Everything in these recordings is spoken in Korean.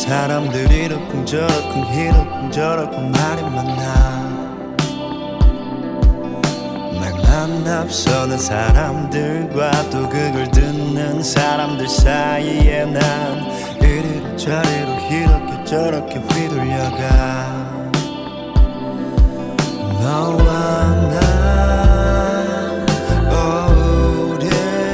사람들이 이러쿵저러쿵 이러쿵저러쿵 말이 많아. 말만 앞서는 사람들과 또 그걸 듣는 사람들 사이에 난 이리로 저리로 이렇게 저렇게 휘둘려가. 너와 나 우리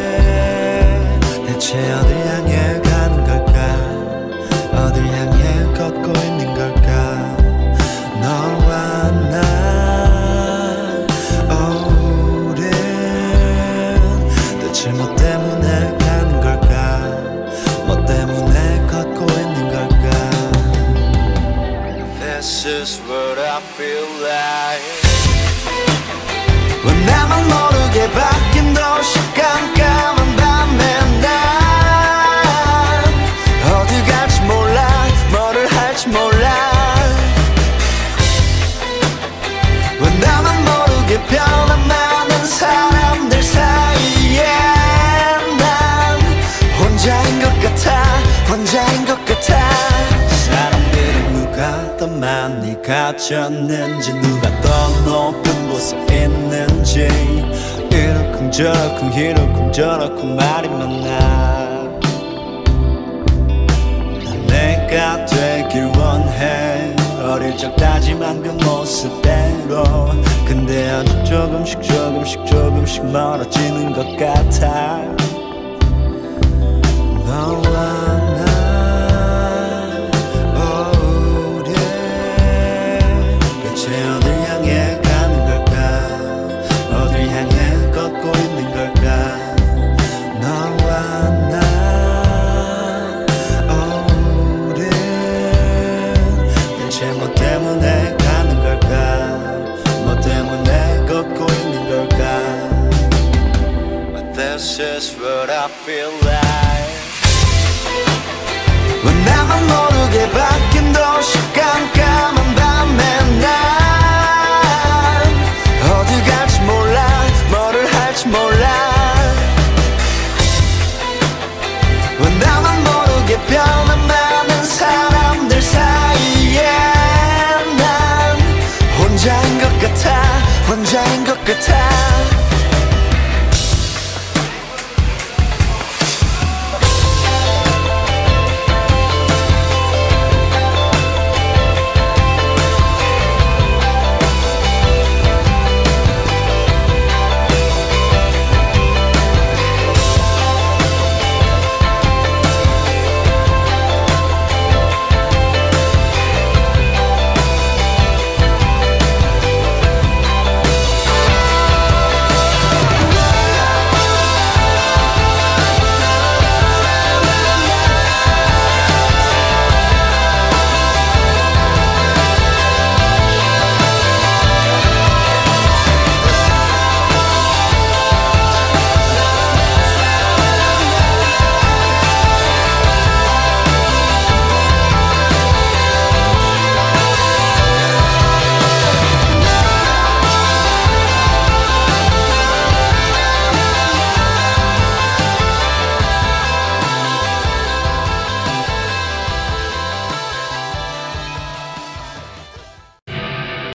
대체 어딜 향해 가는 걸까? 어딜 향해 걷고 있는 걸까? 너와 나 우린 대체 뭐 때문에 가는 걸까? 뭐 때문에 걷고 있는 걸까? This is what I feel like. 나만 모르게 바뀐 도시 깜깜한 밤에 난 어디 갈지 몰라 뭐를 할지 몰라. 나만 모르게 변한 많은 사람들 사이에 난 혼자인 것 같아 혼자인 것 같아. 사람들은 누가 더 많이 갇혔는지 누가 더 높은 곳에 있는지 이러쿵저러쿵 이러쿵저러쿵 말이 많아. 난 내가 되길 원해 어릴 적 다짐한 그 모습대로. 근데 아주 조금씩 조금씩 조금씩 멀어지는 것 같아. 너와 나 우리 대체 어딜 향해 가는 걸까? 어딜 향해 걷고 있는 걸까? 너와 나 우리 대체 뭐 때문에 가는 걸까? 뭐 때문에 걷고 있는 걸까? But this is what I feel